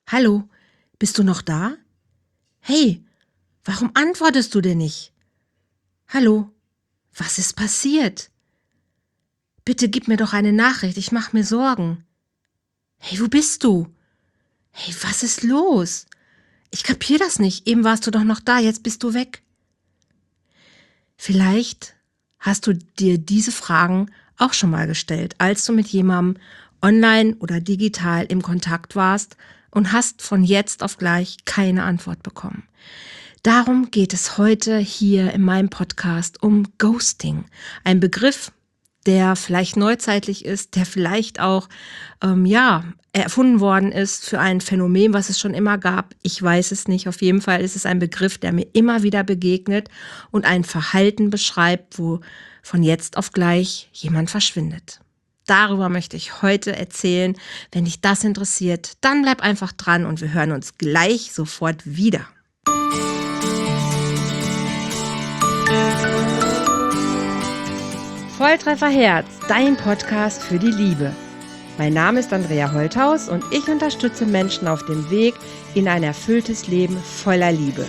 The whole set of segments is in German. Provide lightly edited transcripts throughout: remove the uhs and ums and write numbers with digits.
Hallo, bist du noch da? Hey, warum antwortest du denn nicht? Hallo, was ist passiert? Bitte gib mir doch eine Nachricht, ich mache mir Sorgen. Hey, wo bist du? Hey, was ist los? Ich kapier das nicht, eben warst du doch noch da, jetzt bist du weg. Vielleicht hast du dir diese Fragen auch schon mal gestellt, als du mit jemandem online oder digital im Kontakt warst und hast von jetzt auf gleich keine Antwort bekommen. Darum geht es heute hier in meinem Podcast um Ghosting. Ein Begriff, der vielleicht neuzeitlich ist, der vielleicht auch erfunden worden ist für ein Phänomen, was es schon immer gab. Ich weiß es nicht. Auf jeden Fall ist es ein Begriff, der mir immer wieder begegnet und ein Verhalten beschreibt, wo von jetzt auf gleich jemand verschwindet. Darüber möchte ich heute erzählen. Wenn dich das interessiert, dann bleib einfach dran und wir hören uns gleich sofort wieder. Volltreffer Herz, dein Podcast für die Liebe. Mein Name ist Andrea Holthaus und ich unterstütze Menschen auf dem Weg in ein erfülltes Leben voller Liebe.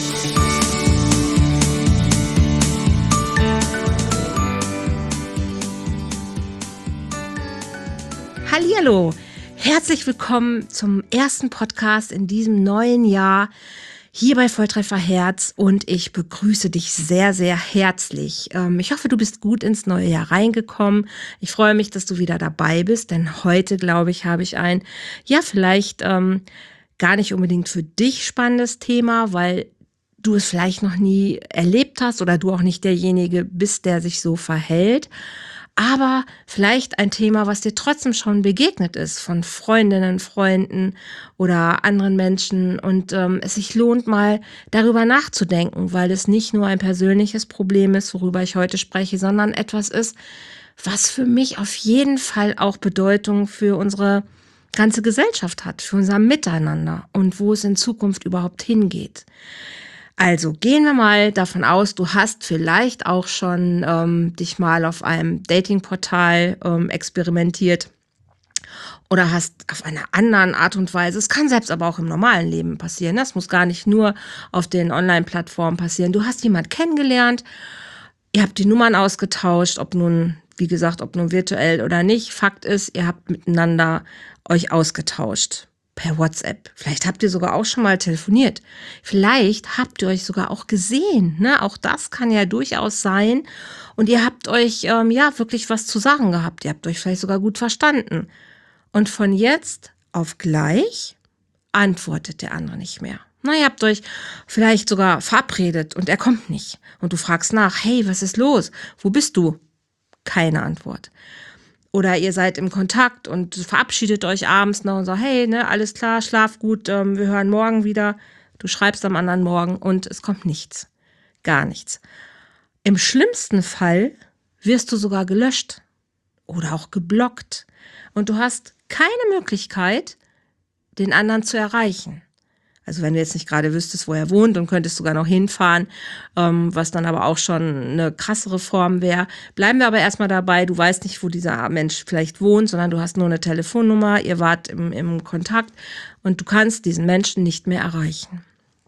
Hallihallo, herzlich willkommen zum ersten Podcast in diesem neuen Jahr hier bei Volltreffer Herz und ich begrüße dich sehr, sehr herzlich. Ich hoffe, du bist gut ins neue Jahr reingekommen. Ich freue mich, dass du wieder dabei bist, denn heute, glaube ich, habe ich ein, vielleicht gar nicht unbedingt für dich spannendes Thema, weil du es vielleicht noch nie erlebt hast oder du auch nicht derjenige bist, der sich so verhält. Aber vielleicht ein Thema, was dir trotzdem schon begegnet ist von Freundinnen, Freunden oder anderen Menschen und es sich lohnt, mal darüber nachzudenken, weil es nicht nur ein persönliches Problem ist, worüber ich heute spreche, sondern etwas ist, was für mich auf jeden Fall auch Bedeutung für unsere ganze Gesellschaft hat, für unser Miteinander und wo es in Zukunft überhaupt hingeht. Also gehen wir mal davon aus, du hast vielleicht auch schon dich mal auf einem Datingportal experimentiert oder hast auf einer anderen Art und Weise, es kann selbst aber auch im normalen Leben passieren, das muss gar nicht nur auf den Online-Plattformen passieren. Du hast jemanden kennengelernt, ihr habt die Nummern ausgetauscht, ob nun virtuell oder nicht. Fakt ist, ihr habt miteinander euch ausgetauscht. Per WhatsApp. Vielleicht habt ihr sogar auch schon mal telefoniert. Vielleicht habt ihr euch sogar auch gesehen. Ne? Auch das kann ja durchaus sein. Und ihr habt euch wirklich was zu sagen gehabt. Ihr habt euch vielleicht sogar gut verstanden. Und von jetzt auf gleich antwortet der andere nicht mehr. Na, ihr habt euch vielleicht sogar verabredet und er kommt nicht. Und du fragst nach, hey, was ist los? Wo bist du? Keine Antwort. Oder ihr seid im Kontakt und verabschiedet euch abends noch und sagt, hey, ne, alles klar, schlaf gut, wir hören morgen wieder. Du schreibst am anderen Morgen und es kommt nichts. Gar nichts. Im schlimmsten Fall wirst du sogar gelöscht oder auch geblockt. Und du hast keine Möglichkeit, den anderen zu erreichen. Also wenn du jetzt nicht gerade wüsstest, wo er wohnt und könntest sogar noch hinfahren, was dann aber auch schon eine krassere Form wäre. Bleiben wir aber erstmal dabei, du weißt nicht, wo dieser Mensch vielleicht wohnt, sondern du hast nur eine Telefonnummer, ihr wart im Kontakt und du kannst diesen Menschen nicht mehr erreichen.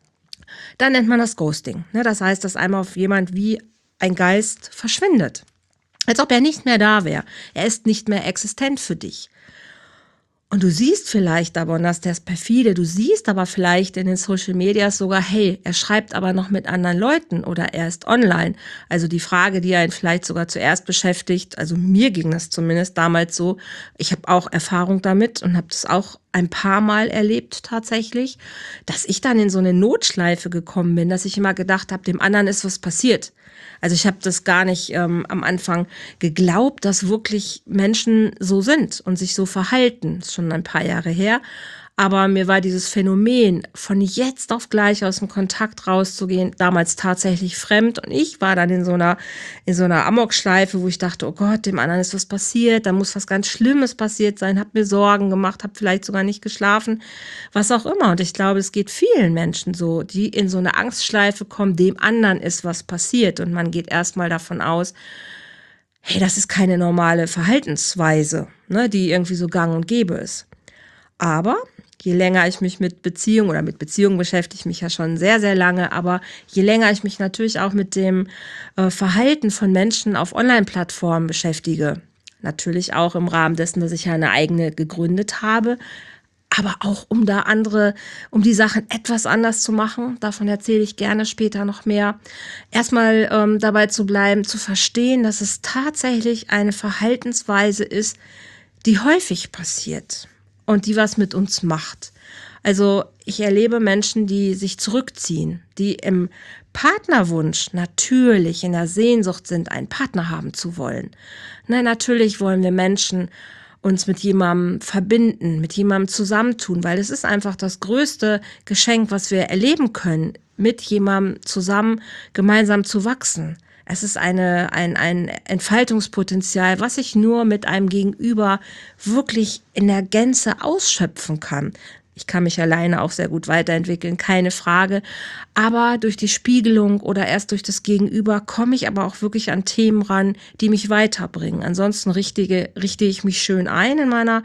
Dann nennt man das Ghosting. Das heißt, dass einmal auf jemand wie ein Geist verschwindet. Als ob er nicht mehr da wäre. Er ist nicht mehr existent für dich. Und du siehst vielleicht aber, und das ist das perfide, du siehst aber vielleicht in den Social Medias sogar, hey, er schreibt aber noch mit anderen Leuten oder er ist online. Also die Frage, die einen vielleicht sogar zuerst beschäftigt, also mir ging das zumindest damals so, ich habe auch Erfahrung damit und habe das auch ein paar Mal erlebt tatsächlich, dass ich dann in so eine Notschleife gekommen bin, dass ich immer gedacht habe, dem anderen ist was passiert. Also ich habe das gar nicht am Anfang geglaubt, dass wirklich Menschen so sind und sich so verhalten. Das ist schon ein paar Jahre her. Aber mir war dieses Phänomen, von jetzt auf gleich aus dem Kontakt rauszugehen, damals tatsächlich fremd. Und ich war dann in so einer Amokschleife, wo ich dachte, oh Gott, dem anderen ist was passiert, da muss was ganz Schlimmes passiert sein, habe mir Sorgen gemacht, habe vielleicht sogar nicht geschlafen, was auch immer. Und ich glaube, es geht vielen Menschen so, die in so eine Angstschleife kommen, dem anderen ist was passiert. Und man geht erstmal davon aus, hey, das ist keine normale Verhaltensweise, ne, die irgendwie so gang und gäbe ist. Aber je länger ich mich mit Beziehungen beschäftige ich mich ja schon sehr, sehr lange, aber je länger ich mich natürlich auch mit dem Verhalten von Menschen auf Online-Plattformen beschäftige, natürlich auch im Rahmen dessen, dass ich ja eine eigene gegründet habe, aber auch um die Sachen etwas anders zu machen. Davon erzähle ich gerne später noch mehr. Erstmal dabei zu bleiben, zu verstehen, dass es tatsächlich eine Verhaltensweise ist, die häufig passiert und die was mit uns macht. Also ich erlebe Menschen, die sich zurückziehen, die im Partnerwunsch natürlich in der Sehnsucht sind, einen Partner haben zu wollen. Nein, natürlich wollen wir Menschen uns mit jemandem verbinden, mit jemandem zusammentun, weil es ist einfach das größte Geschenk, was wir erleben können, mit jemandem zusammen gemeinsam zu wachsen. Es ist ein Entfaltungspotenzial, was ich nur mit einem Gegenüber wirklich in der Gänze ausschöpfen kann. Ich kann mich alleine auch sehr gut weiterentwickeln, keine Frage. Aber durch die Spiegelung oder erst durch das Gegenüber komme ich aber auch wirklich an Themen ran, die mich weiterbringen. Ansonsten richte ich mich schön ein in meiner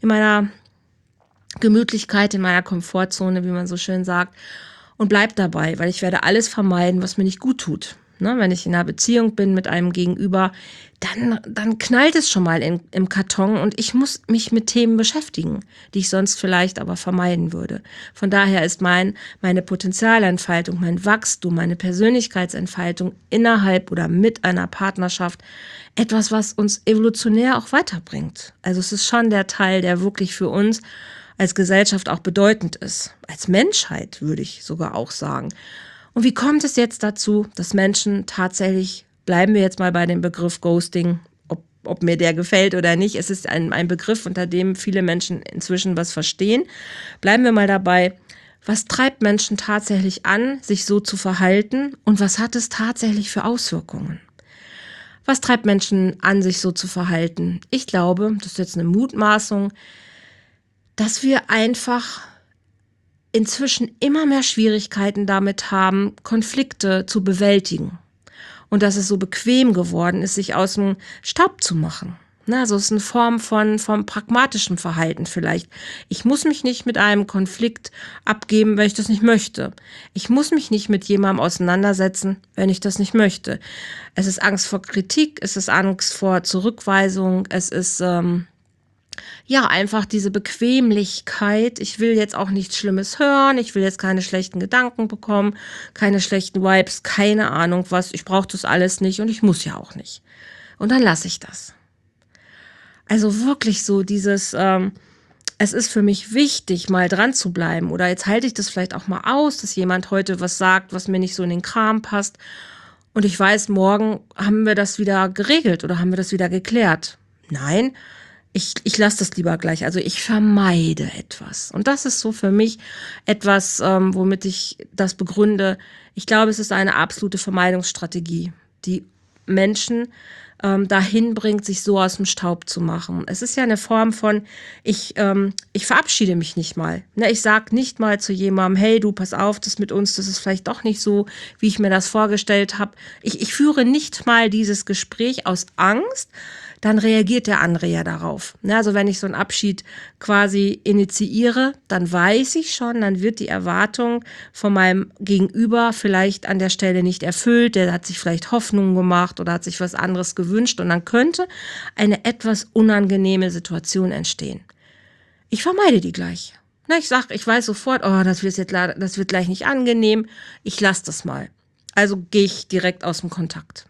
Gemütlichkeit, in meiner Komfortzone, wie man so schön sagt, und bleib dabei, weil ich werde alles vermeiden, was mir nicht gut tut. Ne, wenn ich in einer Beziehung bin mit einem Gegenüber, dann knallt es schon mal im Karton und ich muss mich mit Themen beschäftigen, die ich sonst vielleicht aber vermeiden würde. Von daher ist meine Potenzialentfaltung, mein Wachstum, meine Persönlichkeitsentfaltung innerhalb oder mit einer Partnerschaft etwas, was uns evolutionär auch weiterbringt. Also es ist schon der Teil, der wirklich für uns als Gesellschaft auch bedeutend ist. Als Menschheit würde ich sogar auch sagen. Und wie kommt es jetzt dazu, dass Menschen tatsächlich, bleiben wir jetzt mal bei dem Begriff Ghosting, ob mir der gefällt oder nicht, es ist ein Begriff, unter dem viele Menschen inzwischen was verstehen. Bleiben wir mal dabei, was treibt Menschen tatsächlich an, sich so zu verhalten und was hat es tatsächlich für Auswirkungen? Was treibt Menschen an, sich so zu verhalten? Ich glaube, das ist jetzt eine Mutmaßung, dass wir einfach inzwischen immer mehr Schwierigkeiten damit haben, Konflikte zu bewältigen. Und dass es so bequem geworden ist, sich aus dem Staub zu machen. Also es ist eine Form von pragmatischem Verhalten vielleicht. Ich muss mich nicht mit einem Konflikt abgeben, wenn ich das nicht möchte. Ich muss mich nicht mit jemandem auseinandersetzen, wenn ich das nicht möchte. Es ist Angst vor Kritik, es ist Angst vor Zurückweisung, es ist einfach diese Bequemlichkeit. Ich will jetzt auch nichts Schlimmes hören. Ich will jetzt keine schlechten Gedanken bekommen, keine schlechten Vibes, keine Ahnung was. Ich brauche das alles nicht und ich muss ja auch nicht. Und dann lasse ich das. Also wirklich so dieses, es ist für mich wichtig, mal dran zu bleiben. Oder jetzt halte ich das vielleicht auch mal aus, dass jemand heute was sagt, was mir nicht so in den Kram passt. Und ich weiß, morgen haben wir das wieder geregelt oder haben wir das wieder geklärt. Nein, ich lasse das lieber gleich. Also ich vermeide etwas. Und das ist so für mich etwas, womit ich das begründe. Ich glaube, es ist eine absolute Vermeidungsstrategie, die Menschen dahin bringt, sich so aus dem Staub zu machen. Es ist ja eine Form von, ich verabschiede mich nicht mal. Ne, ich sage nicht mal zu jemandem, hey, du, pass auf, das mit uns, das ist vielleicht doch nicht so, wie ich mir das vorgestellt habe. Ich führe nicht mal dieses Gespräch aus Angst, dann reagiert der andere ja darauf. Also wenn ich so einen Abschied quasi initiiere, dann weiß ich schon, dann wird die Erwartung von meinem Gegenüber vielleicht an der Stelle nicht erfüllt. Der hat sich vielleicht Hoffnungen gemacht oder hat sich was anderes gewünscht und dann könnte eine etwas unangenehme Situation entstehen. Ich vermeide die gleich. Ich weiß sofort, das wird gleich nicht angenehm. Ich lasse das mal. Also gehe ich direkt aus dem Kontakt.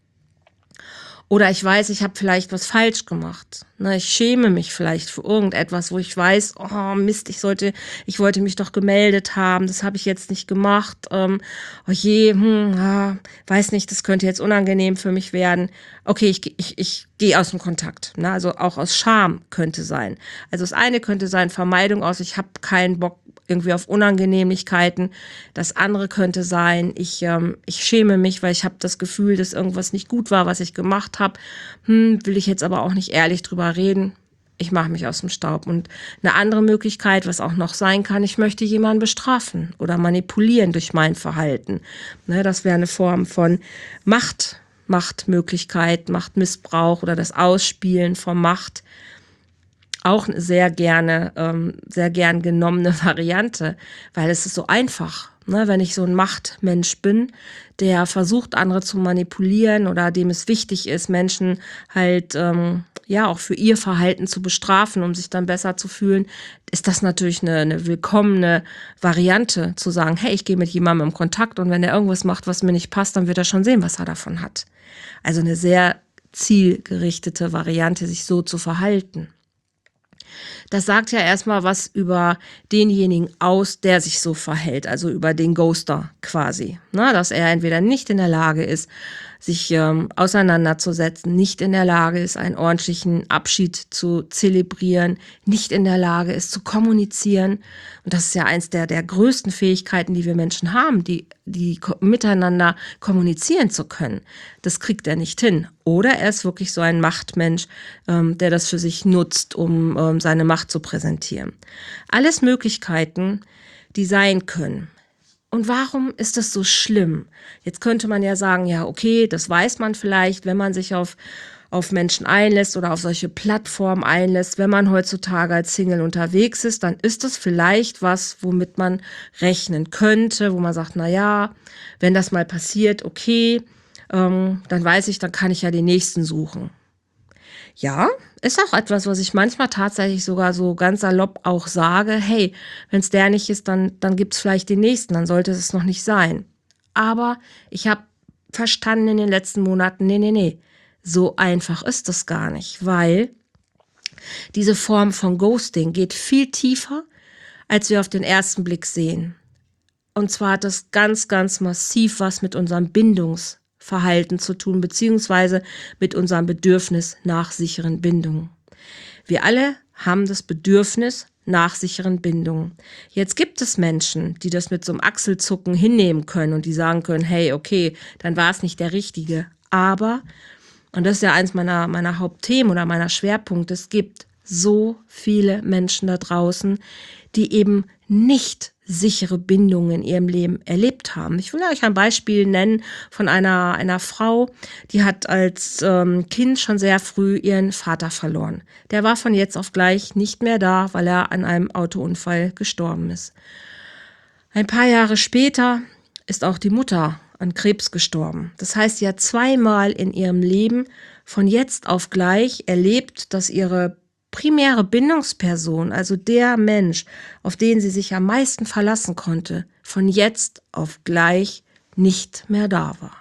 Oder ich weiß, ich habe vielleicht was falsch gemacht. Ich schäme mich vielleicht für irgendetwas, wo ich weiß, oh Mist, ich wollte mich doch gemeldet haben, das habe ich jetzt nicht gemacht. Oh je, weiß nicht, das könnte jetzt unangenehm für mich werden. Okay, ich gehe aus dem Kontakt. Also auch aus Scham könnte sein. Also das eine könnte sein Vermeidung aus, ich habe keinen Bock irgendwie auf Unangenehmlichkeiten. Das andere könnte sein, ich schäme mich, weil ich habe das Gefühl, dass irgendwas nicht gut war, was ich gemacht habe. Will ich jetzt aber auch nicht ehrlich drüber reden. Ich mache mich aus dem Staub. Und eine andere Möglichkeit, was auch noch sein kann, ich möchte jemanden bestrafen oder manipulieren durch mein Verhalten. Das wäre eine Form von Machtmöglichkeit, Machtmissbrauch oder das Ausspielen von Macht. auch eine sehr gern genommene Variante, weil es ist so einfach. Ne? Wenn ich so ein Machtmensch bin, der versucht, andere zu manipulieren oder dem es wichtig ist, Menschen halt auch für ihr Verhalten zu bestrafen, um sich dann besser zu fühlen, ist das natürlich eine willkommene Variante, zu sagen, hey, ich gehe mit jemandem in Kontakt und wenn er irgendwas macht, was mir nicht passt, dann wird er schon sehen, was er davon hat. Also eine sehr zielgerichtete Variante, sich so zu verhalten. Das sagt ja erstmal was über denjenigen aus, der sich so verhält, also über den Ghoster quasi. Na, dass er entweder nicht in der Lage ist, sich auseinanderzusetzen, nicht in der Lage ist, einen ordentlichen Abschied zu zelebrieren, nicht in der Lage ist, zu kommunizieren. Und das ist ja eins der größten Fähigkeiten, die wir Menschen haben, die miteinander kommunizieren zu können. Das kriegt er nicht hin. Oder er ist wirklich so ein Machtmensch, der das für sich nutzt, um seine Macht zu präsentieren. Alles Möglichkeiten, die sein können. Und warum ist das so schlimm? Jetzt könnte man ja sagen, ja, okay, das weiß man vielleicht, wenn man sich auf Menschen einlässt oder auf solche Plattformen einlässt. Wenn man heutzutage als Single unterwegs ist, dann ist das vielleicht was, womit man rechnen könnte, wo man sagt, na ja, wenn das mal passiert, okay, dann weiß ich, dann kann ich ja den nächsten suchen. Ja, ist auch etwas, was ich manchmal tatsächlich sogar so ganz salopp auch sage, hey, wenn es der nicht ist, dann gibt es vielleicht den nächsten, dann sollte es noch nicht sein. Aber ich habe verstanden in den letzten Monaten, nee, so einfach ist das gar nicht, weil diese Form von Ghosting geht viel tiefer, als wir auf den ersten Blick sehen. Und zwar hat das ganz, ganz massiv was mit unserem Bindungsverhalten zu tun, beziehungsweise mit unserem Bedürfnis nach sicheren Bindungen. Wir alle haben das Bedürfnis nach sicheren Bindungen. Jetzt gibt es Menschen, die das mit so einem Achselzucken hinnehmen können und die sagen können, hey, okay, dann war es nicht der Richtige. Aber, und das ist ja eins meiner Hauptthemen oder meiner Schwerpunkte, es gibt so viele Menschen da draußen, die eben nicht sichere Bindungen in ihrem Leben erlebt haben. Ich will euch ein Beispiel nennen von einer Frau, die hat als Kind schon sehr früh ihren Vater verloren. Der war von jetzt auf gleich nicht mehr da, weil er an einem Autounfall gestorben ist. Ein paar Jahre später ist auch die Mutter an Krebs gestorben. Das heißt, sie hat zweimal in ihrem Leben von jetzt auf gleich erlebt, dass ihre primäre Bindungsperson, also der Mensch, auf den sie sich am meisten verlassen konnte, von jetzt auf gleich nicht mehr da war.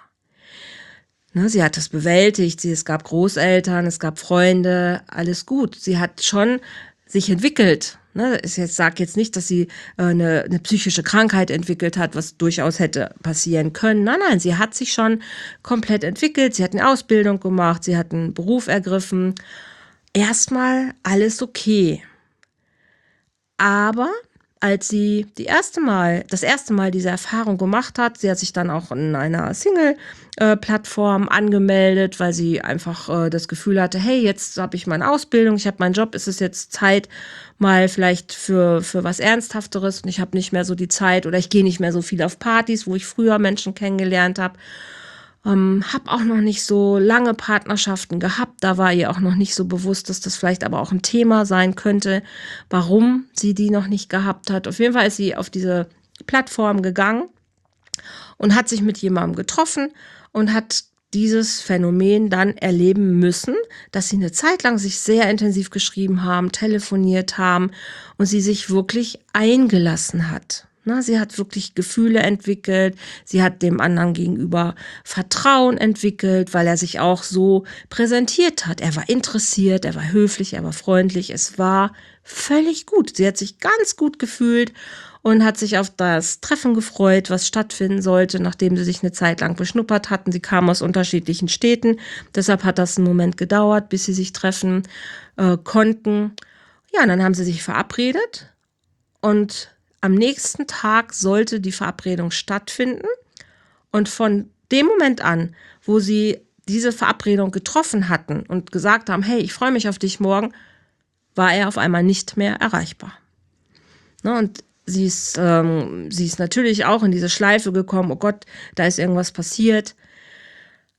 Ne, sie hat das bewältigt, es gab Großeltern, es gab Freunde, alles gut. Sie hat schon sich entwickelt. Ne, ich sage jetzt nicht, dass sie eine psychische Krankheit entwickelt hat, was durchaus hätte passieren können. Nein, sie hat sich schon komplett entwickelt. Sie hat eine Ausbildung gemacht, sie hat einen Beruf ergriffen. Erstmal alles okay. Aber als sie das erste Mal diese Erfahrung gemacht hat, sie hat sich dann auch in einer Single-Plattform angemeldet, weil sie einfach das Gefühl hatte, hey, jetzt habe ich meine Ausbildung, ich habe meinen Job, ist es jetzt Zeit mal vielleicht für was Ernsthafteres und ich habe nicht mehr so die Zeit oder ich gehe nicht mehr so viel auf Partys, wo ich früher Menschen kennengelernt habe. Habe auch noch nicht so lange Partnerschaften gehabt. Da war ihr auch noch nicht so bewusst, dass das vielleicht aber auch ein Thema sein könnte, warum sie die noch nicht gehabt hat. Auf jeden Fall ist sie auf diese Plattform gegangen und hat sich mit jemandem getroffen und hat dieses Phänomen dann erleben müssen, dass sie eine Zeit lang sich sehr intensiv geschrieben haben, telefoniert haben und sie sich wirklich eingelassen hat. Sie hat wirklich Gefühle entwickelt, sie hat dem anderen gegenüber Vertrauen entwickelt, weil er sich auch so präsentiert hat. Er war interessiert, er war höflich, er war freundlich, es war völlig gut. Sie hat sich ganz gut gefühlt und hat sich auf das Treffen gefreut, was stattfinden sollte, nachdem sie sich eine Zeit lang beschnuppert hatten. Sie kamen aus unterschiedlichen Städten, deshalb hat das einen Moment gedauert, bis sie sich treffen konnten. Ja, und dann haben sie sich verabredet und am nächsten Tag sollte die Verabredung stattfinden und von dem Moment an, wo sie diese Verabredung getroffen hatten und gesagt haben, hey, ich freue mich auf dich morgen, war er auf einmal nicht mehr erreichbar. Und sie ist natürlich auch in diese Schleife gekommen, oh Gott, da ist irgendwas passiert.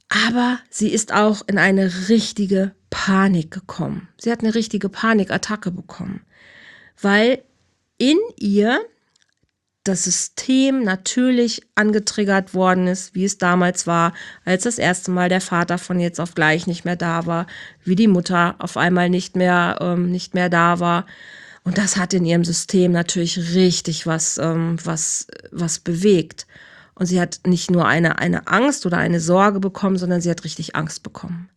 Aber sie ist auch in eine richtige Panik gekommen. Sie hat eine richtige Panikattacke bekommen, weil in ihr das System natürlich angetriggert worden ist, wie es damals war, als das erste Mal der Vater von jetzt auf gleich nicht mehr da war, wie die Mutter auf einmal nicht mehr da war. Und das hat in ihrem System natürlich richtig was bewegt. Und sie hat nicht nur eine Angst oder eine Sorge bekommen, sondern sie hat richtig Angst bekommen.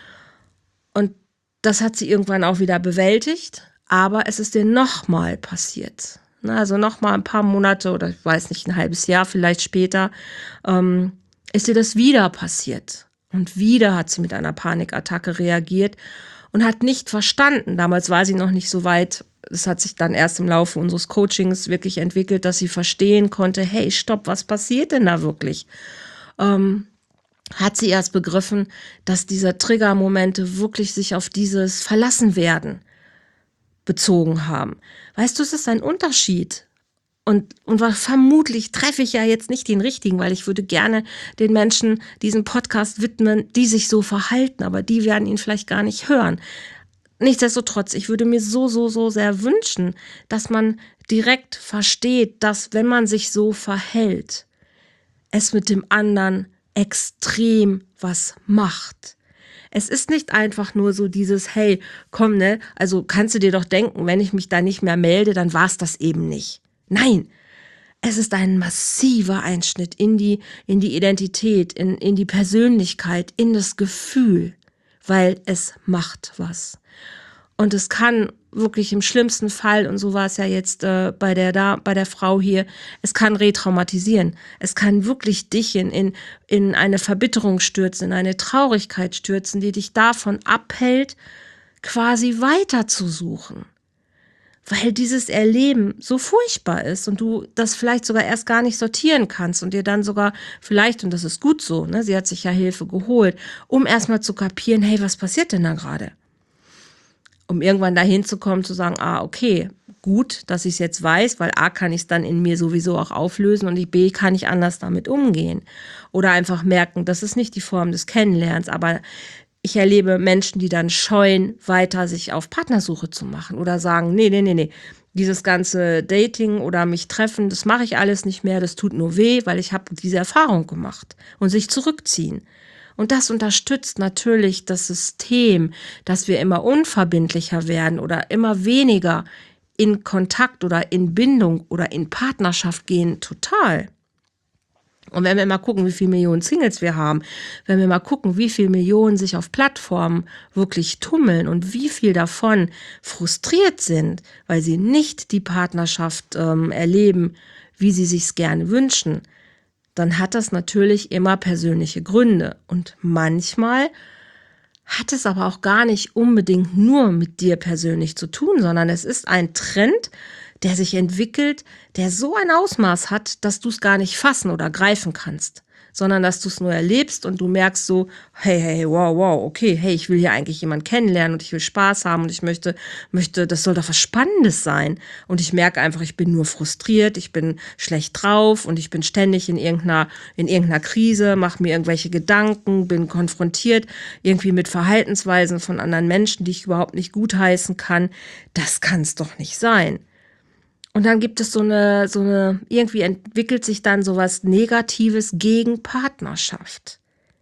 Und das hat sie irgendwann auch wieder bewältigt, aber es ist ihr nochmal passiert. Also nochmal ein paar Monate oder ich weiß nicht, ein halbes Jahr vielleicht später, ist ihr das wieder passiert. Und wieder hat sie mit einer Panikattacke reagiert und hat nicht verstanden. Damals war sie noch nicht so weit. Es hat sich dann erst im Laufe unseres Coachings wirklich entwickelt, dass sie verstehen konnte, hey, stopp, was passiert denn da wirklich? Hat sie erst begriffen, dass diese Triggermomente wirklich sich auf dieses Verlassenwerden bezogen haben. Weißt du, es ist ein Unterschied. Und vermutlich treffe ich ja jetzt nicht den richtigen, weil ich würde gerne den Menschen diesen Podcast widmen, die sich so verhalten, aber die werden ihn vielleicht gar nicht hören. Nichtsdestotrotz, ich würde mir so sehr wünschen, dass man direkt versteht, dass wenn man sich so verhält, es mit dem anderen extrem was macht. Es ist nicht einfach nur so dieses, hey, komm, ne, also kannst du dir doch denken, wenn ich mich da nicht mehr melde, dann war es das eben nicht. Nein, es ist ein massiver Einschnitt in die Identität, in die Persönlichkeit, in das Gefühl, weil es macht was. Und es kann wirklich im schlimmsten Fall, und so war es ja jetzt bei der Frau hier, es kann retraumatisieren. Es kann wirklich dich in eine Verbitterung stürzen, in eine Traurigkeit stürzen, die dich davon abhält, quasi weiterzusuchen. Weil dieses Erleben so furchtbar ist und du das vielleicht sogar erst gar nicht sortieren kannst und dir dann sogar vielleicht, und das ist gut so, ne, sie hat sich ja Hilfe geholt, um erstmal zu kapieren, hey, was passiert denn da gerade? Um irgendwann dahin zu kommen, zu sagen, okay, gut, dass ich es jetzt weiß, weil A, kann ich es dann in mir sowieso auch auflösen und B, kann ich anders damit umgehen. Oder einfach merken, das ist nicht die Form des Kennenlernens, aber ich erlebe Menschen, die dann scheuen, weiter sich auf Partnersuche zu machen oder sagen, nee, dieses ganze Dating oder mich treffen, das mache ich alles nicht mehr, das tut nur weh, weil ich habe diese Erfahrung gemacht und sich zurückziehen. Und das unterstützt natürlich das System, dass wir immer unverbindlicher werden oder immer weniger in Kontakt oder in Bindung oder in Partnerschaft gehen, total. Und wenn wir mal gucken, wie viele Millionen Singles wir haben, wenn wir mal gucken, wie viele Millionen sich auf Plattformen wirklich tummeln und wie viel davon frustriert sind, weil sie nicht die Partnerschaft erleben, wie sie sich's gerne wünschen, dann hat das natürlich immer persönliche Gründe. Und manchmal hat es aber auch gar nicht unbedingt nur mit dir persönlich zu tun, sondern es ist ein Trend, der sich entwickelt, der so ein Ausmaß hat, dass du es gar nicht fassen oder greifen kannst, sondern dass du es nur erlebst und du merkst so, hey, wow, okay, hey, ich will hier eigentlich jemanden kennenlernen und ich will Spaß haben und ich möchte, das soll doch was Spannendes sein. Und ich merke einfach, ich bin nur frustriert, ich bin schlecht drauf und ich bin ständig in irgendeiner Krise, mache mir irgendwelche Gedanken, bin konfrontiert irgendwie mit Verhaltensweisen von anderen Menschen, die ich überhaupt nicht gutheißen kann. Das kann es doch nicht sein. Und dann gibt es irgendwie entwickelt sich dann sowas Negatives gegen Partnerschaft.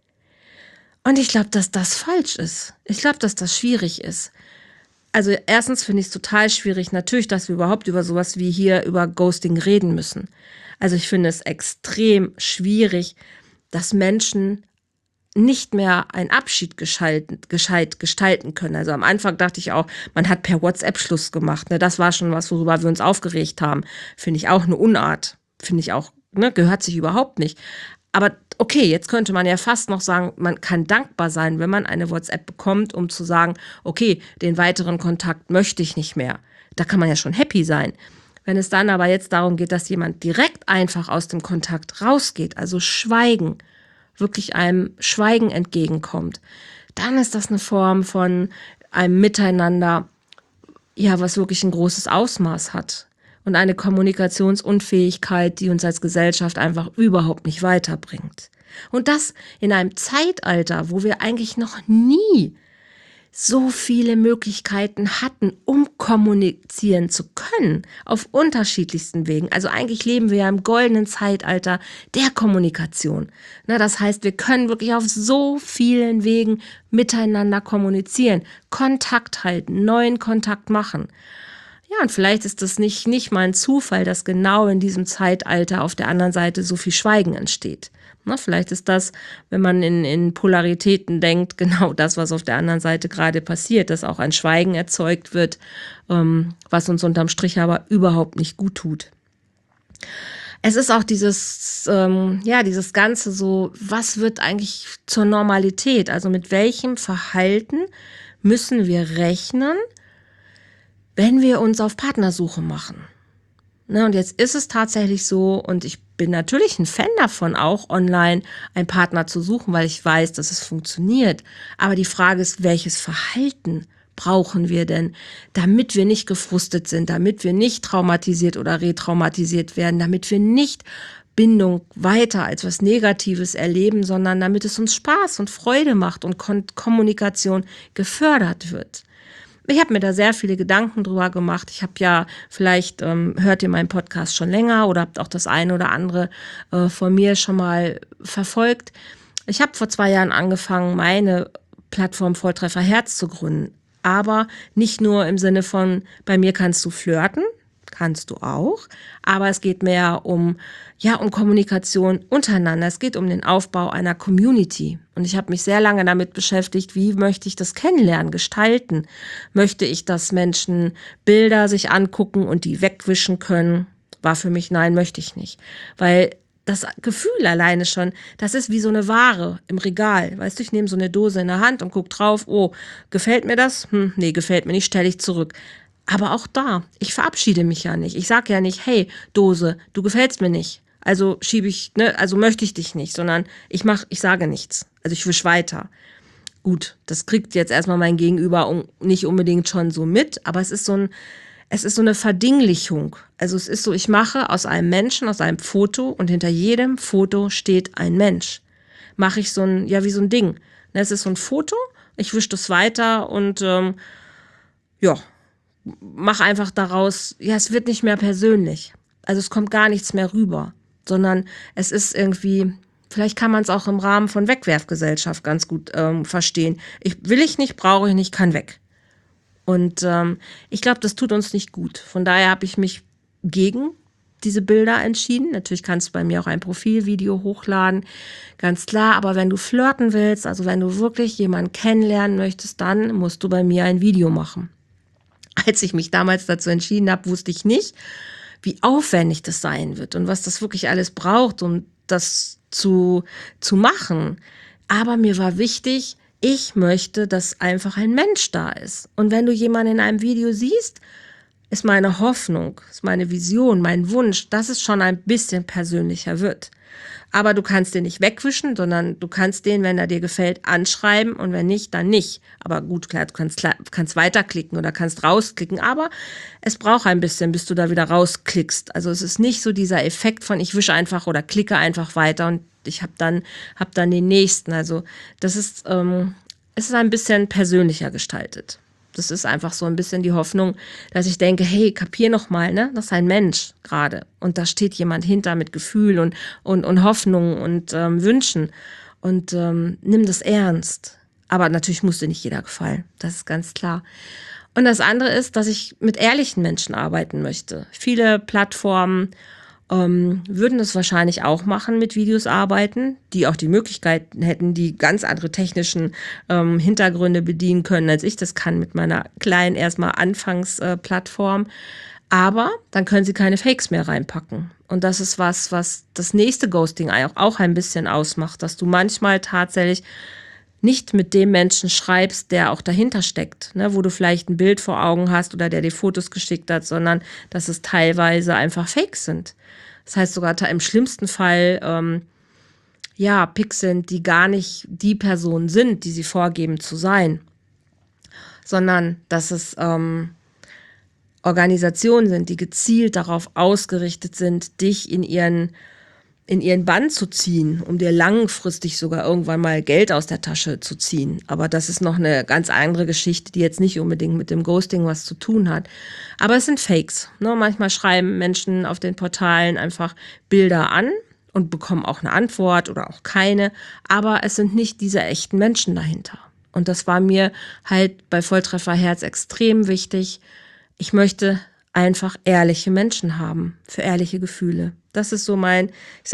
Und ich glaube, dass das falsch ist. Ich glaube, dass das schwierig ist. Also erstens finde ich es total schwierig, natürlich, dass wir überhaupt über sowas wie hier über Ghosting reden müssen. Also ich finde es extrem schwierig, dass Menschen nicht mehr einen Abschied gescheit gestalten können. Also am Anfang dachte ich auch, man hat per WhatsApp Schluss gemacht. Ne? Das war schon was, worüber wir uns aufgeregt haben. Finde ich auch eine Unart. Finde ich auch, ne? Gehört sich überhaupt nicht. Aber okay, jetzt könnte man ja fast noch sagen, man kann dankbar sein, wenn man eine WhatsApp bekommt, um zu sagen, okay, den weiteren Kontakt möchte ich nicht mehr. Da kann man ja schon happy sein. Wenn es dann aber jetzt darum geht, dass jemand direkt einfach aus dem Kontakt rausgeht, also Schweigen, wirklich einem Schweigen entgegenkommt, dann ist das eine Form von einem Miteinander, ja, was wirklich ein großes Ausmaß hat und eine Kommunikationsunfähigkeit, die uns als Gesellschaft einfach überhaupt nicht weiterbringt. Und das in einem Zeitalter, wo wir eigentlich noch nie so viele Möglichkeiten hatten, um kommunizieren zu können, auf unterschiedlichsten Wegen. Also eigentlich leben wir ja im goldenen Zeitalter der Kommunikation. Na, das heißt, wir können wirklich auf so vielen Wegen miteinander kommunizieren, Kontakt halten, neuen Kontakt machen. Ja, und vielleicht ist das nicht mal ein Zufall, dass genau in diesem Zeitalter auf der anderen Seite so viel Schweigen entsteht. Na, vielleicht ist das, wenn man in Polaritäten denkt, genau das, was auf der anderen Seite gerade passiert, dass auch ein Schweigen erzeugt wird, was uns unterm Strich aber überhaupt nicht gut tut. Es ist auch dieses Ganze so, was wird eigentlich zur Normalität? Also mit welchem Verhalten müssen wir rechnen, wenn wir uns auf Partnersuche machen? Ne, und jetzt ist es tatsächlich so, und ich bin natürlich ein Fan davon, auch online einen Partner zu suchen, weil ich weiß, dass es funktioniert. Aber die Frage ist, welches Verhalten brauchen wir denn, damit wir nicht gefrustet sind, damit wir nicht traumatisiert oder retraumatisiert werden, damit wir nicht Bindung weiter als was Negatives erleben, sondern damit es uns Spaß und Freude macht und Kommunikation gefördert wird. Ich habe mir da sehr viele Gedanken drüber gemacht. Ich habe ja, vielleicht hört ihr meinen Podcast schon länger oder habt auch das eine oder andere von mir schon mal verfolgt. Ich habe vor 2 Jahren angefangen, meine Plattform Volltreffer Herz zu gründen. Aber nicht nur im Sinne von, bei mir kannst du flirten, kannst du auch, aber es geht mehr um Kommunikation untereinander. Es geht um den Aufbau einer Community. Und ich habe mich sehr lange damit beschäftigt, wie möchte ich das kennenlernen, gestalten? Möchte ich, dass Menschen Bilder sich angucken und die wegwischen können? War für mich, nein, möchte ich nicht. Weil das Gefühl alleine schon, das ist wie so eine Ware im Regal. Weißt du, ich nehme so eine Dose in der Hand und gucke drauf, oh, gefällt mir das? Nee, gefällt mir nicht, stelle ich zurück. Aber auch da, ich verabschiede mich ja nicht. Ich sage ja nicht, hey, Dose, du gefällst mir nicht. Also also möchte ich dich nicht, sondern ich sage nichts. Also ich wisch weiter. Gut, das kriegt jetzt erstmal mein Gegenüber nicht unbedingt schon so mit, aber es ist so eine Verdinglichung. Also es ist so, ich mache aus einem Menschen, aus einem Foto und hinter jedem Foto steht ein Mensch. Mache ich wie so ein Ding. Es ist so ein Foto, ich wische das weiter und mach einfach daraus, es wird nicht mehr persönlich. Also es kommt gar nichts mehr rüber, sondern es ist irgendwie, vielleicht kann man es auch im Rahmen von Wegwerfgesellschaft ganz gut verstehen. Will ich nicht, brauche ich nicht, kann weg. Und ich glaube, das tut uns nicht gut. Von daher habe ich mich gegen diese Bilder entschieden. Natürlich kannst du bei mir auch ein Profilvideo hochladen, ganz klar. Aber wenn du flirten willst, also wenn du wirklich jemanden kennenlernen möchtest, dann musst du bei mir ein Video machen. Als ich mich damals dazu entschieden habe, wusste ich nicht, wie aufwendig das sein wird und was das wirklich alles braucht, um das zu machen. Aber mir war wichtig, ich möchte, dass einfach ein Mensch da ist. Und wenn du jemanden in einem Video siehst, ist meine Hoffnung, ist meine Vision, mein Wunsch, dass es schon ein bisschen persönlicher wird. Aber du kannst den nicht wegwischen, sondern du kannst den, wenn er dir gefällt, anschreiben und wenn nicht, dann nicht. Aber gut, klar, du kannst weiterklicken oder kannst rausklicken, aber es braucht ein bisschen, bis du da wieder rausklickst. Also es ist nicht so dieser Effekt von ich wische einfach oder klicke einfach weiter und ich hab dann den nächsten. Also das ist, es ist ein bisschen persönlicher gestaltet. Das ist einfach so ein bisschen die Hoffnung, dass ich denke, hey, kapier noch mal, ne? Das ist ein Mensch gerade. Und da steht jemand hinter mit Gefühl und Hoffnung und Wünschen. Und nimm das ernst. Aber natürlich muss dir nicht jeder gefallen. Das ist ganz klar. Und das andere ist, dass ich mit ehrlichen Menschen arbeiten möchte. Viele Plattformen würden das wahrscheinlich auch machen, mit Videos arbeiten, die auch die Möglichkeiten hätten, die ganz andere technischen Hintergründe bedienen können, als ich das kann mit meiner kleinen erstmal Anfangsplattform. Aber dann können sie keine Fakes mehr reinpacken. Und das ist was das nächste Ghosting auch ein bisschen ausmacht, dass du manchmal tatsächlich nicht mit dem Menschen schreibst, der auch dahinter steckt, ne, wo du vielleicht ein Bild vor Augen hast oder der dir Fotos geschickt hat, sondern dass es teilweise einfach Fakes sind. Das heißt sogar im schlimmsten Fall Pics sind, die gar nicht die Personen sind, die sie vorgeben zu sein, sondern dass es Organisationen sind, die gezielt darauf ausgerichtet sind, dich in ihren in ihren Bann zu ziehen, um dir langfristig sogar irgendwann mal Geld aus der Tasche zu ziehen. Aber das ist noch eine ganz andere Geschichte, die jetzt nicht unbedingt mit dem Ghosting was zu tun hat. Aber es sind Fakes. Ne? Manchmal schreiben Menschen auf den Portalen einfach Bilder an und bekommen auch eine Antwort oder auch keine. Aber es sind nicht diese echten Menschen dahinter. Und das war mir halt bei Volltreffer Herz extrem wichtig. Ich möchte einfach ehrliche Menschen haben, für ehrliche Gefühle. Das ist so mein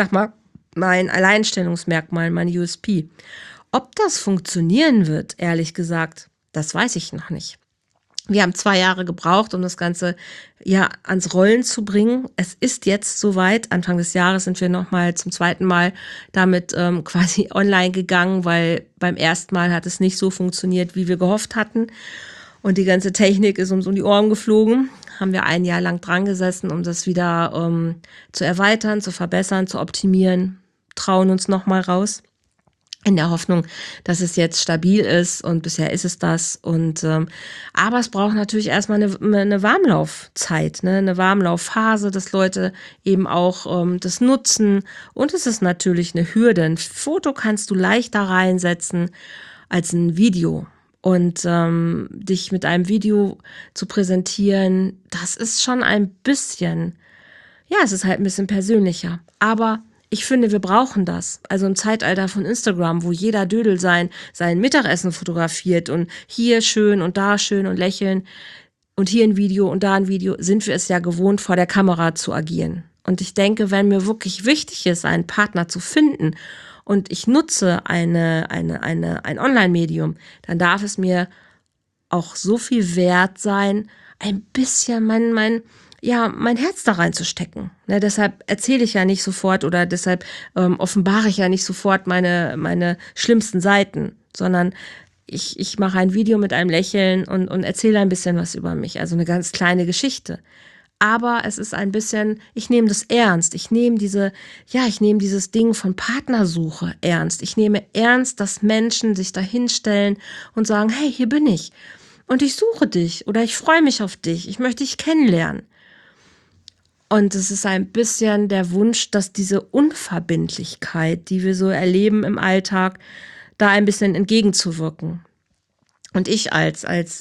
Alleinstellungsmerkmal, mein USP. Ob das funktionieren wird, ehrlich gesagt, das weiß ich noch nicht. Wir haben 2 Jahre gebraucht, um das Ganze ja ans Rollen zu bringen. Es ist jetzt soweit. Anfang des Jahres sind wir nochmal zum 2. Mal damit quasi online gegangen, weil beim ersten Mal hat es nicht so funktioniert, wie wir gehofft hatten. Und die ganze Technik ist uns um die Ohren geflogen. Haben wir 1 Jahr lang dran gesessen, um das wieder zu erweitern, zu verbessern, zu optimieren. Trauen uns nochmal raus. In der Hoffnung, dass es jetzt stabil ist, und bisher ist es das. Aber es braucht natürlich erstmal eine Warmlaufzeit, ne? Eine Warmlaufphase, dass Leute eben auch das nutzen. Und es ist natürlich eine Hürde. Ein Foto kannst du leichter reinsetzen als ein Video. Und dich mit einem Video zu präsentieren, das ist schon ein bisschen, ja, es ist halt ein bisschen persönlicher. Aber ich finde, wir brauchen das. Also im Zeitalter von Instagram, wo jeder Dödel sein Mittagessen fotografiert und hier schön und da schön und lächeln und hier ein Video und da ein Video, sind wir es ja gewohnt, vor der Kamera zu agieren. Und ich denke, wenn mir wirklich wichtig ist, einen Partner zu finden und ich nutze ein Online-Medium, dann darf es mir auch so viel wert sein, ein bisschen mein Herz da reinzustecken. Ne, deshalb erzähle ich ja nicht sofort oder deshalb offenbare ich ja nicht sofort meine schlimmsten Seiten, sondern ich mache ein Video mit einem Lächeln und erzähle ein bisschen was über mich, also eine ganz kleine Geschichte. Aber es ist ein bisschen, ich nehme das ernst. Ich nehme dieses Ding von Partnersuche ernst. Ich nehme ernst, dass Menschen sich da hinstellen und sagen, hey, hier bin ich. Und ich suche dich oder ich freue mich auf dich. Ich möchte dich kennenlernen. Und es ist ein bisschen der Wunsch, dass diese Unverbindlichkeit, die wir so erleben im Alltag, da ein bisschen entgegenzuwirken. Und ich als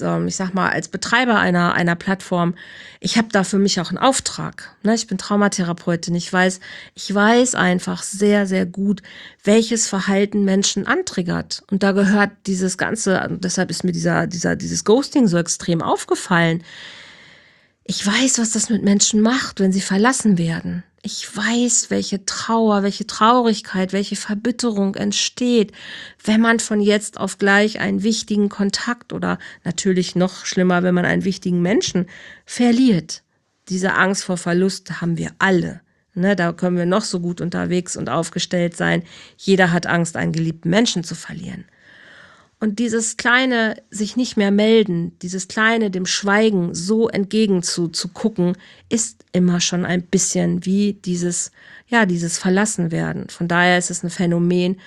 Betreiber einer Plattform, ich habe da für mich auch einen Auftrag. Ne? Ich bin Traumatherapeutin. Ich weiß einfach sehr, sehr gut, welches Verhalten Menschen antriggert. Und da gehört dieses Ganze, deshalb ist mir dieses Ghosting so extrem aufgefallen. Ich weiß, was das mit Menschen macht, wenn sie verlassen werden. Ich weiß, welche Trauer, welche Traurigkeit, welche Verbitterung entsteht, wenn man von jetzt auf gleich einen wichtigen Kontakt oder natürlich noch schlimmer, wenn man einen wichtigen Menschen verliert. Diese Angst vor Verlust haben wir alle. Ne, da können wir noch so gut unterwegs und aufgestellt sein. Jeder hat Angst, einen geliebten Menschen zu verlieren. Und dieses kleine sich nicht mehr melden, dieses kleine dem Schweigen so entgegen zu gucken, ist immer schon ein bisschen wie dieses Verlassenwerden. Von daher ist es ein Phänomen,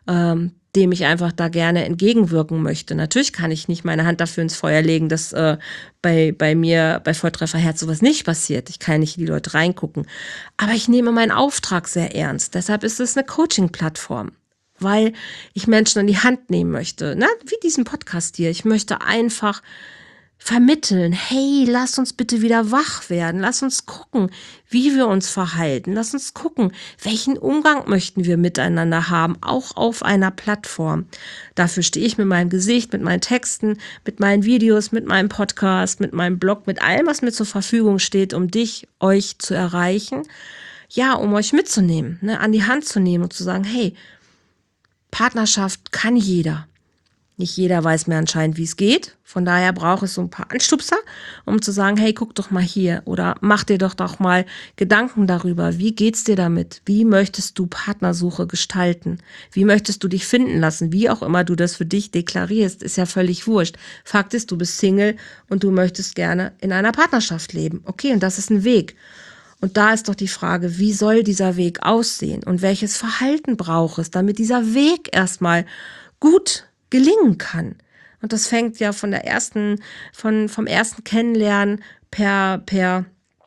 dem ich einfach da gerne entgegenwirken möchte. Natürlich kann ich nicht meine Hand dafür ins Feuer legen, dass bei mir bei Volltreffer Herz sowas nicht passiert. Ich kann nicht in die Leute reingucken. Aber ich nehme meinen Auftrag sehr ernst. Deshalb ist es eine Coaching-Plattform, weil ich Menschen an die Hand nehmen möchte, ne? Wie diesen Podcast hier. Ich möchte einfach vermitteln, hey, lass uns bitte wieder wach werden, lass uns gucken, wie wir uns verhalten, lass uns gucken, welchen Umgang möchten wir miteinander haben, auch auf einer Plattform. Dafür stehe ich mit meinem Gesicht, mit meinen Texten, mit meinen Videos, mit meinem Podcast, mit meinem Blog, mit allem, was mir zur Verfügung steht, um euch zu erreichen, ja, um euch mitzunehmen, ne, an die Hand zu nehmen und zu sagen, hey, Partnerschaft kann jeder. Nicht jeder weiß mehr anscheinend, wie es geht. Von daher braucht es so ein paar Anstupser, um zu sagen, hey, guck doch mal hier oder mach dir doch mal Gedanken darüber. Wie geht's dir damit? Wie möchtest du Partnersuche gestalten? Wie möchtest du dich finden lassen? Wie auch immer du das für dich deklarierst, ist ja völlig wurscht. Fakt ist, du bist Single und du möchtest gerne in einer Partnerschaft leben. Okay, und das ist ein Weg. Und da ist doch die Frage, wie soll dieser Weg aussehen und welches Verhalten braucht es, damit dieser Weg erstmal gut gelingen kann. Und das fängt ja vom ersten Kennenlernen per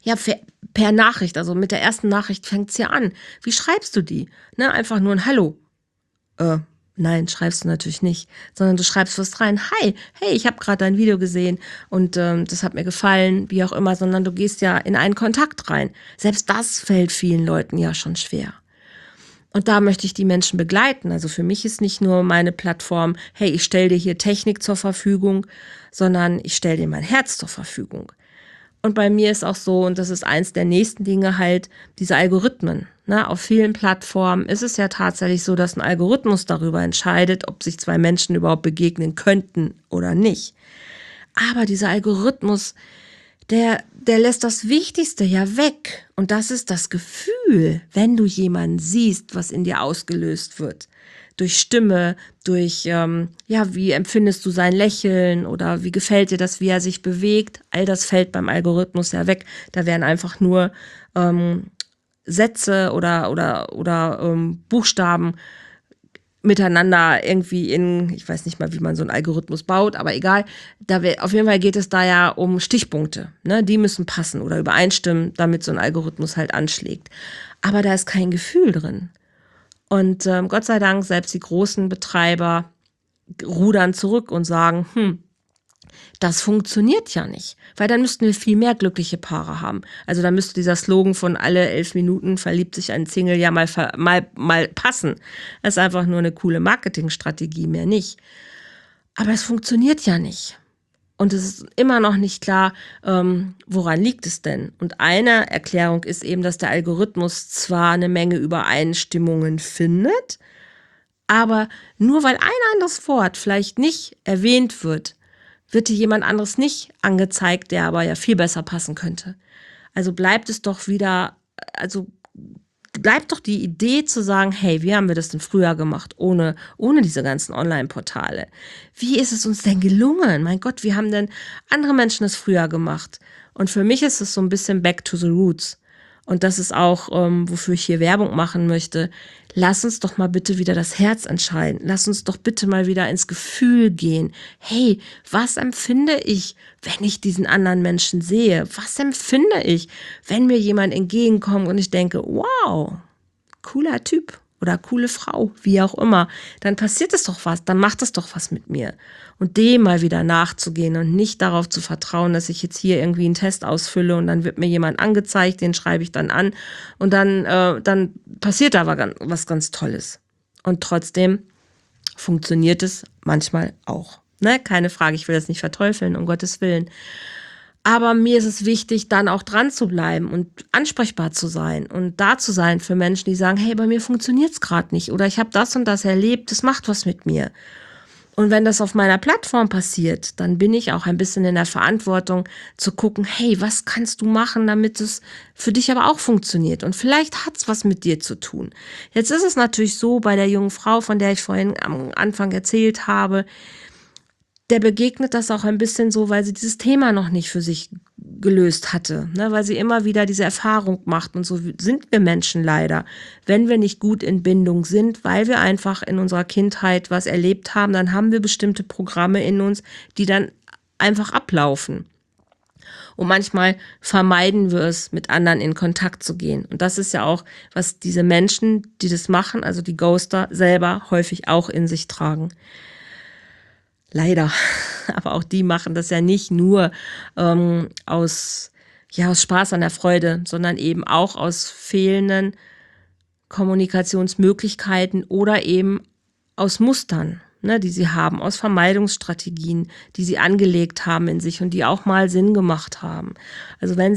Ja, per Nachricht, also mit der ersten Nachricht fängt's ja an. Wie schreibst du die? Ne, einfach nur ein Hallo. Nein, schreibst du natürlich nicht, sondern du schreibst was rein. Hi, hey, ich habe gerade dein Video gesehen und das hat mir gefallen, wie auch immer, sondern du gehst ja in einen Kontakt rein. Selbst das fällt vielen Leuten ja schon schwer. Und da möchte ich die Menschen begleiten. Also für mich ist nicht nur meine Plattform, hey, ich stelle dir hier Technik zur Verfügung, sondern ich stelle dir mein Herz zur Verfügung. Und bei mir ist auch so, und das ist eins der nächsten Dinge halt, diese Algorithmen. Ne? Auf vielen Plattformen ist es ja tatsächlich so, dass ein Algorithmus darüber entscheidet, ob sich zwei Menschen überhaupt begegnen könnten oder nicht. Aber dieser Algorithmus, der lässt das Wichtigste ja weg. Und das ist das Gefühl, wenn du jemanden siehst, was in dir ausgelöst wird. Durch Stimme, durch, wie empfindest du sein Lächeln oder wie gefällt dir das, wie er sich bewegt. All das fällt beim Algorithmus ja weg. Da werden einfach nur Sätze oder Buchstaben miteinander irgendwie ich weiß nicht mal, wie man so einen Algorithmus baut, aber egal. Auf jeden Fall geht es da ja um Stichpunkte. Ne? Die müssen passen oder übereinstimmen, damit so ein Algorithmus halt anschlägt. Aber da ist kein Gefühl drin. Und Gott sei Dank, selbst die großen Betreiber rudern zurück und sagen, das funktioniert ja nicht, weil dann müssten wir viel mehr glückliche Paare haben. Also da müsste dieser Slogan von alle 11 Minuten verliebt sich ein Single ja mal passen. Das ist einfach nur eine coole Marketingstrategie, mehr nicht. Aber es funktioniert ja nicht. Und es ist immer noch nicht klar, woran liegt es denn? Und eine Erklärung ist eben, dass der Algorithmus zwar eine Menge Übereinstimmungen findet, aber nur weil ein anderes Wort vielleicht nicht erwähnt wird, wird dir jemand anderes nicht angezeigt, der aber ja viel besser passen könnte. Also bleibt doch die Idee zu sagen, hey, wie haben wir das denn früher gemacht, ohne diese ganzen Online-Portale? Wie ist es uns denn gelungen? Mein Gott, wie haben denn andere Menschen das früher gemacht? Und für mich ist es so ein bisschen back to the roots. Und das ist auch, wofür ich hier Werbung machen möchte. Lass uns doch mal bitte wieder das Herz entscheiden. Lass uns doch bitte mal wieder ins Gefühl gehen. Hey, was empfinde ich, wenn ich diesen anderen Menschen sehe? Was empfinde ich, wenn mir jemand entgegenkommt und ich denke, wow, cooler Typ oder coole Frau, wie auch immer, dann passiert es doch was, dann macht es doch was mit mir. Und dem mal wieder nachzugehen und nicht darauf zu vertrauen, dass ich jetzt hier irgendwie einen Test ausfülle und dann wird mir jemand angezeigt, den schreibe ich dann an und dann passiert da aber was ganz Tolles. Und trotzdem funktioniert es manchmal auch. Ne? Keine Frage, ich will das nicht verteufeln, um Gottes Willen. Aber mir ist es wichtig, dann auch dran zu bleiben und ansprechbar zu sein und da zu sein für Menschen, die sagen, hey, bei mir funktioniert's gerade nicht oder ich habe das und das erlebt, das macht was mit mir. Und wenn das auf meiner Plattform passiert, dann bin ich auch ein bisschen in der Verantwortung zu gucken, hey, was kannst du machen, damit es für dich aber auch funktioniert? Und vielleicht hat's was mit dir zu tun. Jetzt ist es natürlich so, bei der jungen Frau, von der ich vorhin am Anfang erzählt habe, der begegnet das auch ein bisschen so, weil sie dieses Thema noch nicht für sich gelöst hatte, ne? Weil sie immer wieder diese Erfahrung macht. Und so sind wir Menschen leider. Wenn wir nicht gut in Bindung sind, weil wir einfach in unserer Kindheit was erlebt haben, dann haben wir bestimmte Programme in uns, die dann einfach ablaufen. Und manchmal vermeiden wir es, mit anderen in Kontakt zu gehen. Und das ist ja auch, was diese Menschen, die das machen, also die Ghoster, selber häufig auch in sich tragen. Leider. Aber auch die machen das ja nicht nur aus Spaß an der Freude, sondern eben auch aus fehlenden Kommunikationsmöglichkeiten oder eben aus Mustern, ne, die sie haben, aus Vermeidungsstrategien, die sie angelegt haben in sich und die auch mal Sinn gemacht haben. Also wenn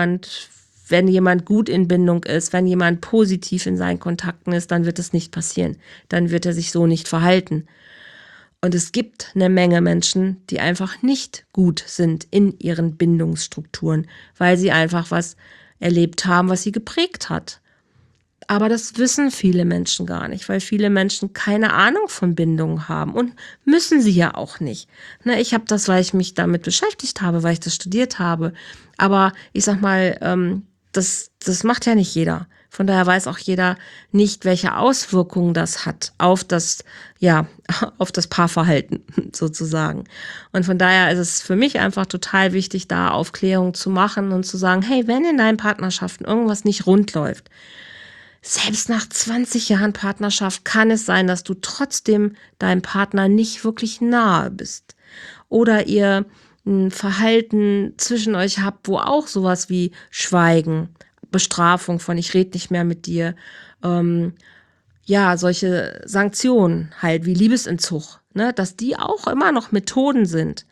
jemand gut in Bindung ist, wenn jemand positiv in seinen Kontakten ist, dann wird es nicht passieren. Dann wird er sich so nicht verhalten. Und es gibt eine Menge Menschen, die einfach nicht gut sind in ihren Bindungsstrukturen, weil sie einfach was erlebt haben, was sie geprägt hat. Aber das wissen viele Menschen gar nicht, weil viele Menschen keine Ahnung von Bindungen haben und müssen sie ja auch nicht. Ne, ich habe das, weil ich mich damit beschäftigt habe, weil ich das studiert habe. Aber ich sag mal, das macht ja nicht jeder. Von daher weiß auch jeder nicht, welche Auswirkungen das hat auf das Paarverhalten sozusagen. Und von daher ist es für mich einfach total wichtig, da Aufklärung zu machen und zu sagen, hey, wenn in deinen Partnerschaften irgendwas nicht rund läuft, selbst nach 20 Jahren Partnerschaft kann es sein, dass du trotzdem deinem Partner nicht wirklich nahe bist. Oder ihr ein Verhalten zwischen euch habt, wo auch sowas wie Schweigen, Bestrafung von ich rede nicht mehr mit dir, solche Sanktionen halt wie Liebesentzug, ne, dass die auch immer noch Methoden sind,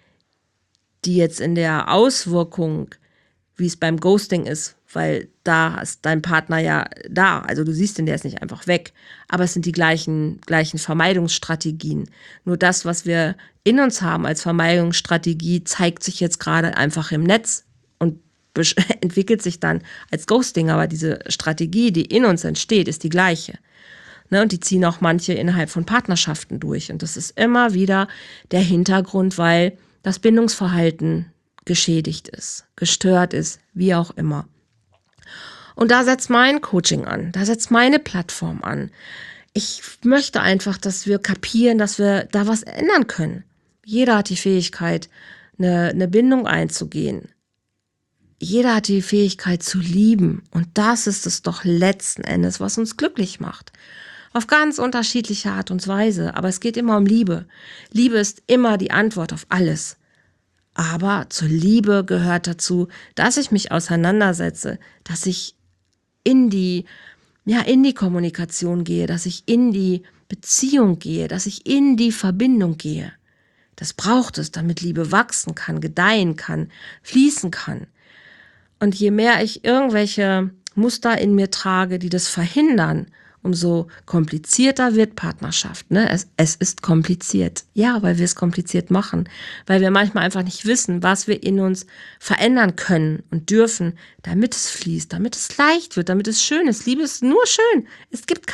die jetzt in der Auswirkung, wie es beim Ghosting ist, weil da ist dein Partner ja da, also du siehst den, der ist nicht einfach weg, aber es sind die gleichen Vermeidungsstrategien. Nur das, was wir in uns haben als Vermeidungsstrategie, zeigt sich jetzt gerade einfach im Netz und entwickelt sich dann als Ghosting, aber diese Strategie, die in uns entsteht, ist die gleiche. Ne, und die ziehen auch manche innerhalb von Partnerschaften durch. Und das ist immer wieder der Hintergrund, weil das Bindungsverhalten geschädigt ist, gestört ist, wie auch immer. Und da setzt mein Coaching an, da setzt meine Plattform an. Ich möchte einfach, dass wir kapieren, dass wir da was ändern können. Jeder hat die Fähigkeit, eine Bindung einzugehen. Jeder hat die Fähigkeit zu lieben. Und das ist es doch letzten Endes, was uns glücklich macht. Auf ganz unterschiedliche Art und Weise. Aber es geht immer um Liebe. Liebe ist immer die Antwort auf alles. Aber zur Liebe gehört dazu, dass ich mich auseinandersetze, dass ich in die Kommunikation gehe, dass ich in die Beziehung gehe, dass ich in die Verbindung gehe. Das braucht es, damit Liebe wachsen kann, gedeihen kann, fließen kann. Und je mehr ich irgendwelche Muster in mir trage, die das verhindern, umso komplizierter wird Partnerschaft. Ne? Es ist kompliziert. Ja, weil wir es kompliziert machen. Weil wir manchmal einfach nicht wissen, was wir in uns verändern können und dürfen, damit es fließt, damit es leicht wird, damit es schön ist. Liebe ist nur schön. Es gibt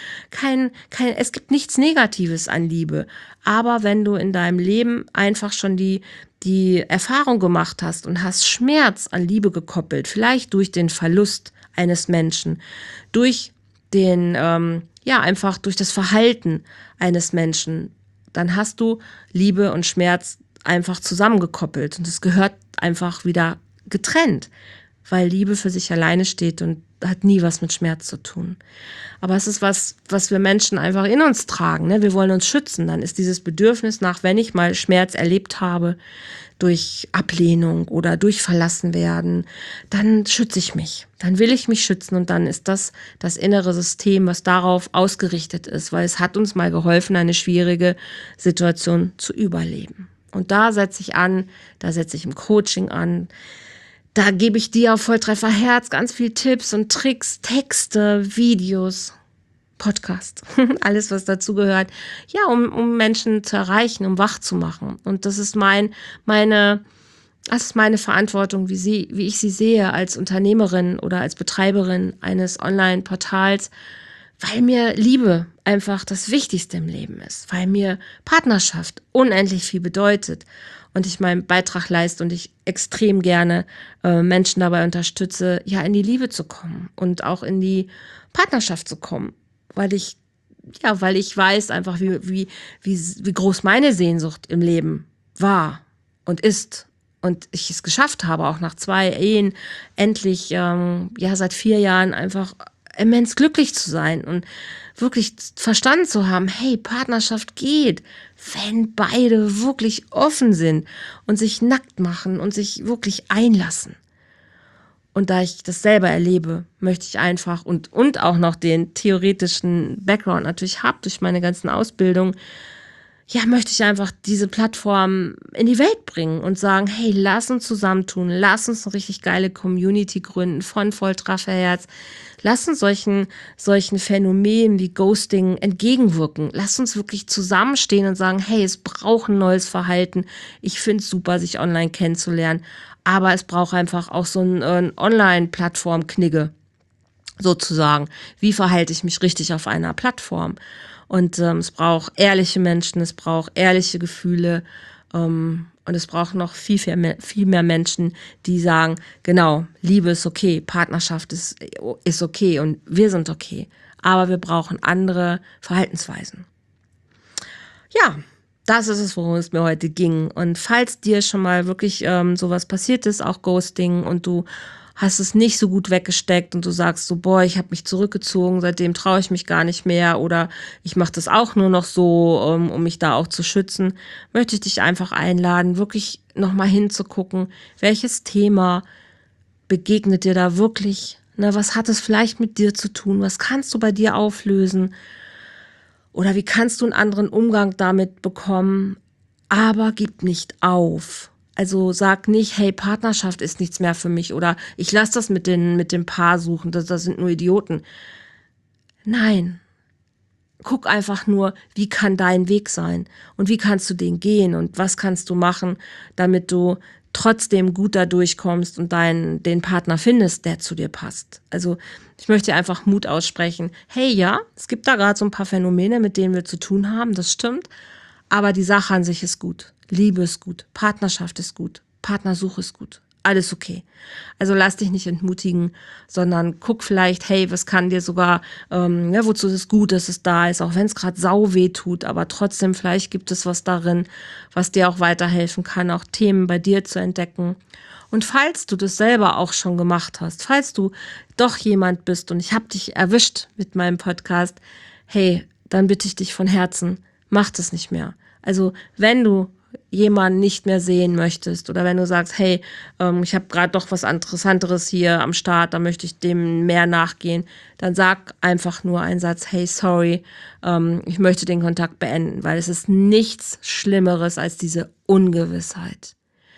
es gibt nichts Negatives an Liebe. Aber wenn du in deinem Leben einfach schon die Erfahrung gemacht hast und hast Schmerz an Liebe gekoppelt, vielleicht durch den Verlust eines Menschen, durch einfach durch das Verhalten eines Menschen, dann hast du Liebe und Schmerz einfach zusammengekoppelt und es gehört einfach wieder getrennt, weil Liebe für sich alleine steht und hat nie was mit Schmerz zu tun. Aber es ist was wir Menschen einfach in uns tragen, ne? Wir wollen uns schützen. Dann ist dieses Bedürfnis nach, wenn ich mal Schmerz erlebt habe, durch Ablehnung oder durch Verlassenwerden, dann schütze ich mich. Dann will ich mich schützen und dann ist das innere System, was darauf ausgerichtet ist, weil es hat uns mal geholfen, eine schwierige Situation zu überleben. Und da setze ich an, da setze ich im Coaching an, da gebe ich dir auf Volltreffer Herz ganz viel Tipps und Tricks, Texte, Videos, Podcast, alles, was dazu gehört, ja, um Menschen zu erreichen, um wach zu machen. Und das ist meine Verantwortung, wie ich sie sehe als Unternehmerin oder als Betreiberin eines Online-Portals, weil mir Liebe einfach das Wichtigste im Leben ist, weil mir Partnerschaft unendlich viel bedeutet und ich meinen Beitrag leiste und ich extrem gerne Menschen dabei unterstütze, ja, in die Liebe zu kommen und auch in die Partnerschaft zu kommen. Weil ich weiß einfach, wie groß meine Sehnsucht im Leben war und ist. Und ich es geschafft habe, auch nach 2 Ehen endlich, seit 4 Jahren einfach immens glücklich zu sein und wirklich verstanden zu haben, hey, Partnerschaft geht, wenn beide wirklich offen sind und sich nackt machen und sich wirklich einlassen. Und da ich das selber erlebe, möchte ich einfach und auch noch den theoretischen Background natürlich habe durch meine ganzen Ausbildungen, ja, möchte ich einfach diese Plattform in die Welt bringen und sagen, hey, lass uns zusammentun, lass uns eine richtig geile Community gründen von Volltrefferherz, lass uns solchen Phänomenen wie Ghosting entgegenwirken, lass uns wirklich zusammenstehen und sagen, hey, es braucht ein neues Verhalten, ich finde es super, sich online kennenzulernen, aber es braucht einfach auch so ein Online-Plattform-Knigge, sozusagen. Wie verhalte ich mich richtig auf einer Plattform? Und es braucht ehrliche Menschen, es braucht ehrliche Gefühle, Und es braucht noch viel mehr Menschen, die sagen, genau, Liebe ist okay, Partnerschaft ist okay und wir sind okay. Aber wir brauchen andere Verhaltensweisen. Ja, das ist es, worum es mir heute ging. Und falls dir schon mal wirklich sowas passiert ist, auch Ghosting, und du hast es nicht so gut weggesteckt und du sagst so, boah, ich habe mich zurückgezogen, seitdem traue ich mich gar nicht mehr oder ich mache das auch nur noch so, um mich da auch zu schützen, möchte ich dich einfach einladen, wirklich nochmal hinzugucken, welches Thema begegnet dir da wirklich, ne, was hat es vielleicht mit dir zu tun, was kannst du bei dir auflösen oder wie kannst du einen anderen Umgang damit bekommen, aber gib nicht auf. Also sag nicht, hey, Partnerschaft ist nichts mehr für mich oder ich lasse das mit dem Paar suchen, das sind nur Idioten. Nein, guck einfach nur, wie kann dein Weg sein und wie kannst du den gehen und was kannst du machen, damit du trotzdem gut da durchkommst und den Partner findest, der zu dir passt. Also ich möchte dir einfach Mut aussprechen. Hey, ja, es gibt da gerade so ein paar Phänomene, mit denen wir zu tun haben, das stimmt, aber die Sache an sich ist gut. Liebe ist gut, Partnerschaft ist gut, Partnersuche ist gut, alles okay. Also lass dich nicht entmutigen, sondern guck vielleicht, hey, was kann dir sogar, wozu ist es gut, dass es da ist, auch wenn es gerade sau weh tut, aber trotzdem, vielleicht gibt es was darin, was dir auch weiterhelfen kann, auch Themen bei dir zu entdecken. Und falls du das selber auch schon gemacht hast, falls du doch jemand bist und ich habe dich erwischt mit meinem Podcast, hey, dann bitte ich dich von Herzen, mach das nicht mehr. Also wenn du jemanden nicht mehr sehen möchtest oder wenn du sagst, hey, ich habe gerade doch was Interessanteres hier am Start, da möchte ich dem mehr nachgehen, dann sag einfach nur einen Satz, hey, sorry, ich möchte den Kontakt beenden, weil es ist nichts Schlimmeres als diese Ungewissheit.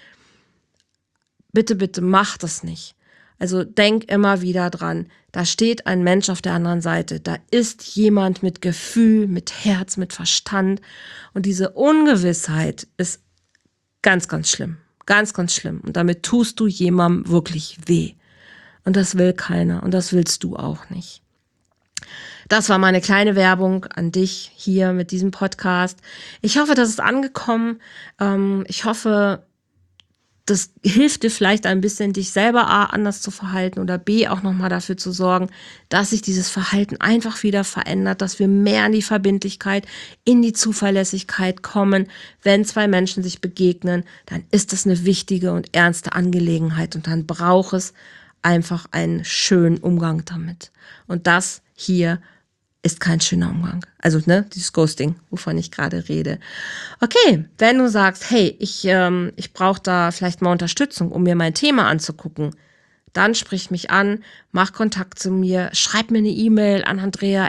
Bitte, bitte mach das nicht. Also denk immer wieder dran, da steht ein Mensch auf der anderen Seite, da ist jemand mit Gefühl, mit Herz, mit Verstand und diese Ungewissheit ist ganz, ganz schlimm, ganz, ganz schlimm und damit tust du jemandem wirklich weh und das will keiner und das willst du auch nicht. Das war meine kleine Werbung an dich hier mit diesem Podcast. Ich hoffe, das ist angekommen. Ich hoffe, das hilft dir vielleicht ein bisschen, dich selber A, anders zu verhalten oder B, auch nochmal dafür zu sorgen, dass sich dieses Verhalten einfach wieder verändert, dass wir mehr in die Verbindlichkeit, in die Zuverlässigkeit kommen. Wenn zwei Menschen sich begegnen, dann ist das eine wichtige und ernste Angelegenheit und dann braucht es einfach einen schönen Umgang damit. Und das hier ist kein schöner Umgang. Also, dieses Ghosting, wovon ich gerade rede. Okay, wenn du sagst, hey, ich brauche da vielleicht mal Unterstützung, um mir mein Thema anzugucken, dann sprich mich an, mach Kontakt zu mir, schreib mir eine E-Mail an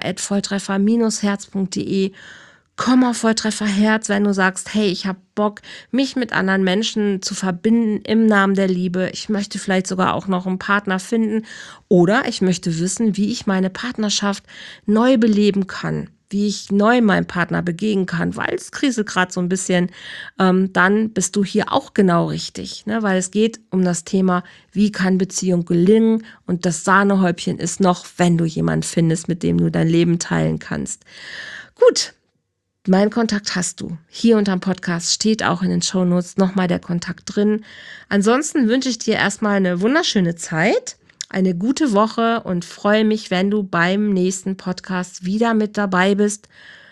andrea@volltreffer-herz.de. Komm auf Volltreffer Herz, wenn du sagst, hey, ich habe Bock, mich mit anderen Menschen zu verbinden im Namen der Liebe. Ich möchte vielleicht sogar auch noch einen Partner finden oder ich möchte wissen, wie ich meine Partnerschaft neu beleben kann, wie ich neu meinem Partner begegnen kann, weil es kriselt gerade so ein bisschen, dann bist du hier auch genau richtig, ne? Weil es geht um das Thema, wie kann Beziehung gelingen und das Sahnehäubchen ist noch, wenn du jemanden findest, mit dem du dein Leben teilen kannst. Gut. Mein Kontakt hast du. Hier unterm Podcast steht auch in den Shownotes nochmal der Kontakt drin. Ansonsten wünsche ich dir erstmal eine wunderschöne Zeit, eine gute Woche und freue mich, wenn du beim nächsten Podcast wieder mit dabei bist.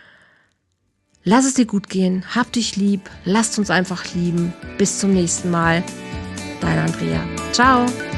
Lass es dir gut gehen, hab dich lieb, lasst uns einfach lieben. Bis zum nächsten Mal. Deine Andrea. Ciao.